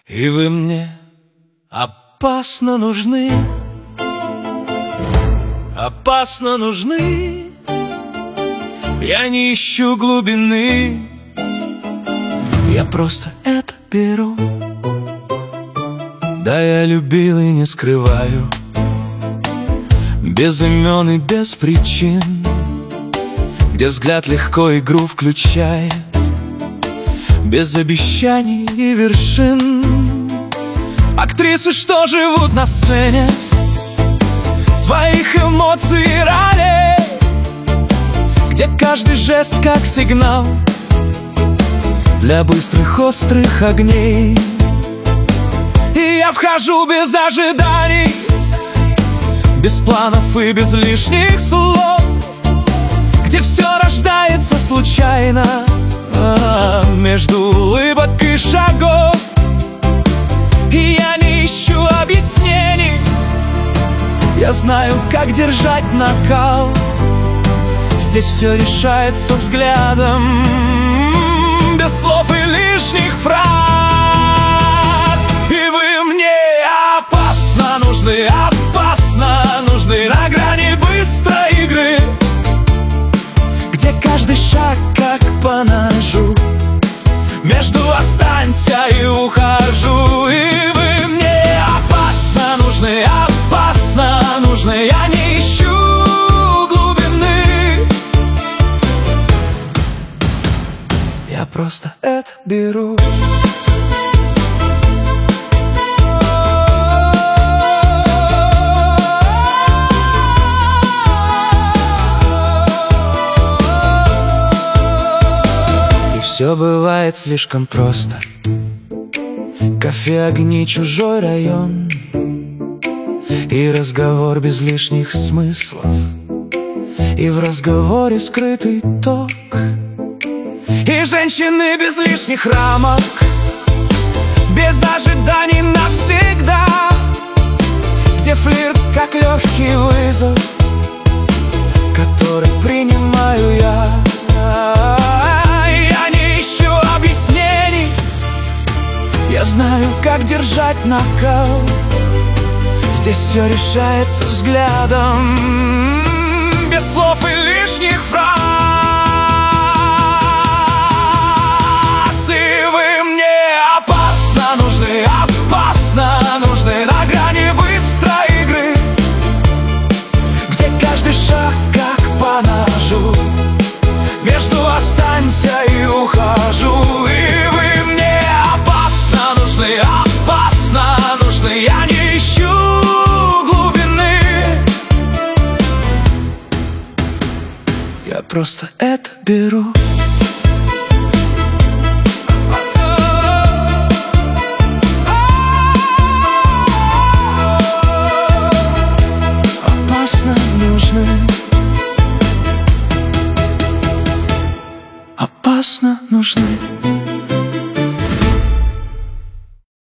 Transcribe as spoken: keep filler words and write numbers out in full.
И вы мне опасно нужны, опасно нужны. Я не ищу глубины, я просто это беру. Да, я любил и не скрываю, без имен и без причин, где взгляд легко игру включает, без обещаний и вершин. Актрисы, что живут на сцене, своих эмоций и ролей, где каждый жест как сигнал для быстрых острых огней. И я вхожу без ожиданий, без планов и без лишних слов, где все рождается случайно между улыбок и шагов. И я не ищу объяснений, я знаю, как держать накал. Здесь все решается взглядом, без слов и лишних фраз. И вы мне опасно нужны, опасно нужны, на грани быстрой игры, где каждый шаг как по ножу, между останься и ухожу. И вы мне опасно нужны, опасно нужны, я не ищу глубины, я просто это беру. Все бывает слишком просто: кафе, огни, чужой район, и разговор без лишних смыслов, и в разговоре скрытый ток, и женщины без лишних рамок, без ожиданий навсегда, где флирт как легкий вызов, который принимаю я. Я знаю, как держать накал. Здесь все решается взглядом, без слов и лишних фраз. И вы мне опасно нужны, опасно нужны, на грани быстрой игры, где каждый шаг как по ножу, между останься и ухожу. И вы мне опасно нужны, я не ищу глубины, я просто это беру. Опасно нужны, опасно нужны.